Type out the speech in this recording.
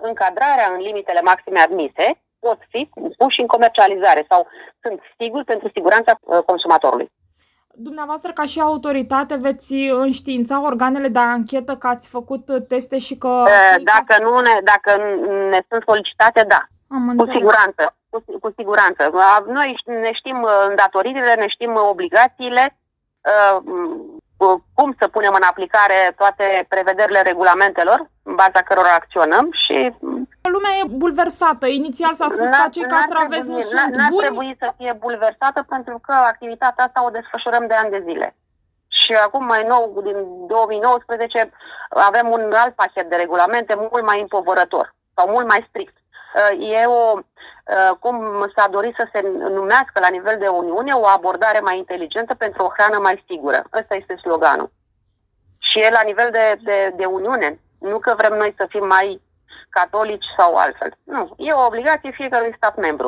încadrarea în limitele maxime admise, pot fi puși în comercializare sau sunt siguri pentru siguranța consumatorului. Dumneavoastră, ca și autoritate, veți înștiința organele de anchetă că ați făcut teste și că... Dacă ne sunt solicitate, da. Cu siguranță. Cu siguranță. Noi ne știm îndatoririle, ne știm obligațiile, cum să punem în aplicare toate prevederile regulamentelor în baza cărora acționăm și... Lumea e bulversată. Inițial s-a spus că acei castraveți nu sunt buni. N-ar trebui să fie bulversată pentru că activitatea asta o desfășurăm de ani de zile. Și acum, mai nou, din 2019, avem un alt pachet de regulamente mult mai împovărător sau mult mai strict. Cum s-a dorit să se numească la nivel de Uniune, o abordare mai inteligentă pentru o hrană mai sigură. Ăsta este sloganul. Și e la nivel de Uniune. Nu că vrem noi să fim mai catolici sau altfel. Nu. E o obligație fiecărui stat membru.